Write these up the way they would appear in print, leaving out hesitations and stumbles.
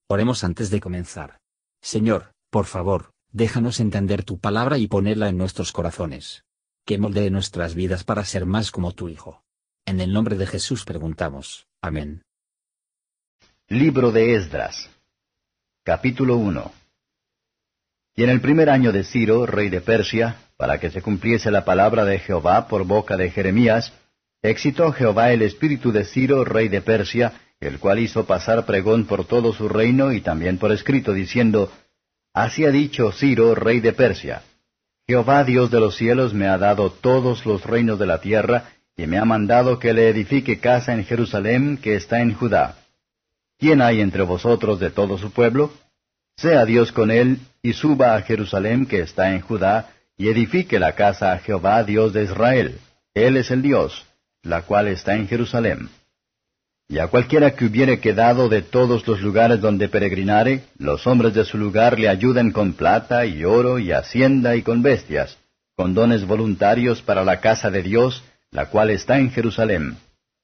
Oremos antes de comenzar. Señor, por favor, déjanos entender tu palabra y ponerla en nuestros corazones. Que moldee nuestras vidas para ser más como tu Hijo. En el nombre de Jesús preguntamos. Amén. Libro de Esdras. Capítulo 1. Y en el primer año de Ciro, rey de Persia, para que se cumpliese la palabra de Jehová por boca de Jeremías, excitó Jehová el espíritu de Ciro, rey de Persia, el cual hizo pasar pregón por todo su reino y también por escrito, diciendo, Así ha dicho Ciro, rey de Persia, Jehová Dios de los cielos me ha dado todos los reinos de la tierra, y me ha mandado que le edifique casa en Jerusalén, que está en Judá. ¿Quién hay entre vosotros de todo su pueblo? Sea Dios con él, y suba a Jerusalén, que está en Judá, y edifique la casa a Jehová Dios de Israel. Él es el Dios, la cual está en Jerusalén. Y a cualquiera que hubiere quedado de todos los lugares donde peregrinare, los hombres de su lugar le ayuden con plata y oro y hacienda y con bestias, con dones voluntarios para la casa de Dios, la cual está en Jerusalén.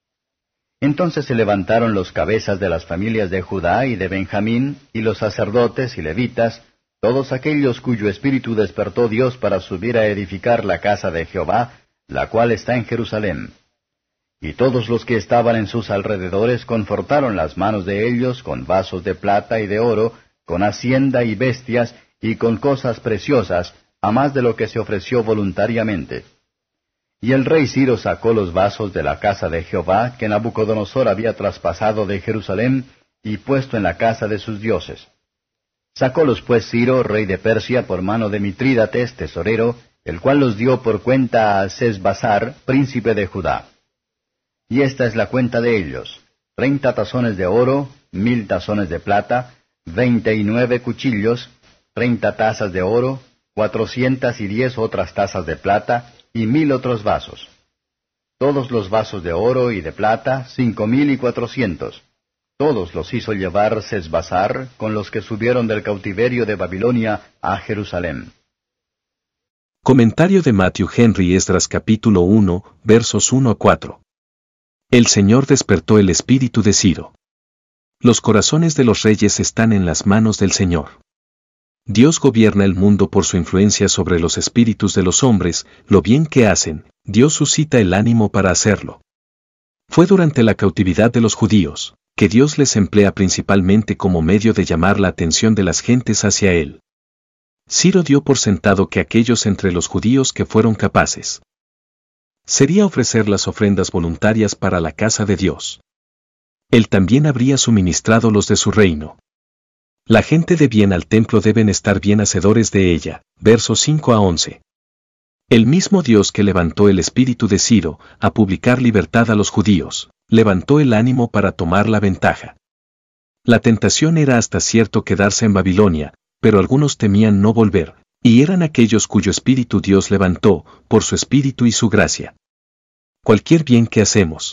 Entonces se levantaron los cabezas de las familias de Judá y de Benjamín, y los sacerdotes y levitas, todos aquellos cuyo espíritu despertó Dios para subir a edificar la casa de Jehová, la cual está en Jerusalén. Y todos los que estaban en sus alrededores confortaron las manos de ellos con vasos de plata y de oro, con hacienda y bestias, y con cosas preciosas, a más de lo que se ofreció voluntariamente. Y el rey Ciro sacó los vasos de la casa de Jehová, que Nabucodonosor había traspasado de Jerusalén, y puesto en la casa de sus dioses. Sacólos pues Ciro, rey de Persia, por mano de Mitrídates, tesorero, el cual los dio por cuenta a Sesbazar, príncipe de Judá. Y esta es la cuenta de ellos: 30 tazones de oro, 1000 tazones de plata, 29 cuchillos, 30 tazas de oro, 410 otras tazas de plata, y 1000 otros vasos. Todos los vasos de oro y de plata, 5400. Todos los hizo llevar Sesbazar, con los que subieron del cautiverio de Babilonia a Jerusalén. Comentario de Matthew Henry Esdras capítulo 1, versos 1 a 4. El Señor despertó el espíritu de Ciro. Los corazones de los reyes están en las manos del Señor. Dios gobierna el mundo por su influencia sobre los espíritus de los hombres, lo bien que hacen, Dios suscita el ánimo para hacerlo. Fue durante la cautividad de los judíos, que Dios les emplea principalmente como medio de llamar la atención de las gentes hacia Él. Ciro dio por sentado que aquellos entre los judíos que fueron capaces sería ofrecer las ofrendas voluntarias para la casa de Dios. Él también habría suministrado los de su reino. La gente de bien al templo deben estar bien hacedores de ella. Versos 5 a 11. El mismo Dios que levantó el espíritu de Ciro a publicar libertad a los judíos, levantó el ánimo para tomar la ventaja. La tentación era hasta cierto quedarse en Babilonia, pero algunos temían no volver, y eran aquellos cuyo espíritu Dios levantó, por su espíritu y su gracia. Cualquier bien que hacemos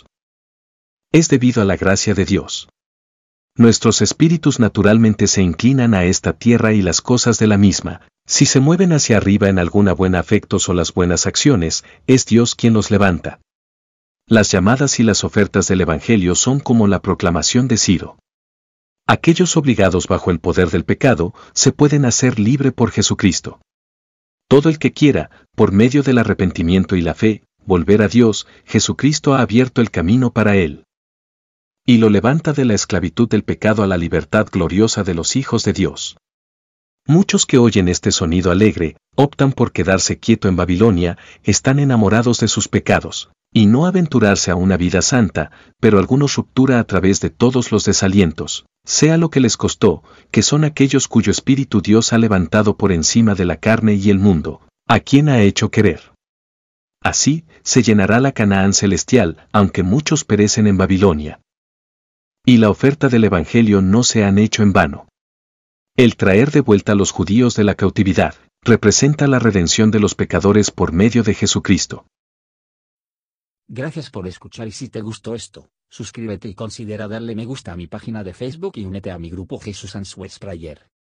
es debido a la gracia de Dios. Nuestros espíritus naturalmente se inclinan a esta tierra y las cosas de la misma. Si se mueven hacia arriba en alguna buena afectos o las buenas acciones, es Dios quien los levanta. Las llamadas y las ofertas del Evangelio son como la proclamación de Ciro. Aquellos obligados bajo el poder del pecado, se pueden hacer libre por Jesucristo. Todo el que quiera, por medio del arrepentimiento y la fe, volver a Dios, Jesucristo ha abierto el camino para él. Y lo levanta de la esclavitud del pecado a la libertad gloriosa de los hijos de Dios. Muchos que oyen este sonido alegre, optan por quedarse quieto en Babilonia, están enamorados de sus pecados, y no aventurarse a una vida santa, pero algunos ruptura a través de todos los desalientos, sea lo que les costó, que son aquellos cuyo espíritu Dios ha levantado por encima de la carne y el mundo, a quien ha hecho querer. Así, se llenará la Canaán celestial, aunque muchos perecen en Babilonia. Y la oferta del Evangelio no se han hecho en vano. El traer de vuelta a los judíos de la cautividad, representa la redención de los pecadores por medio de Jesucristo. Gracias por escuchar y si te gustó esto, suscríbete y considera darle me gusta a mi página de Facebook y únete a mi grupo Jesús Answers Prayer.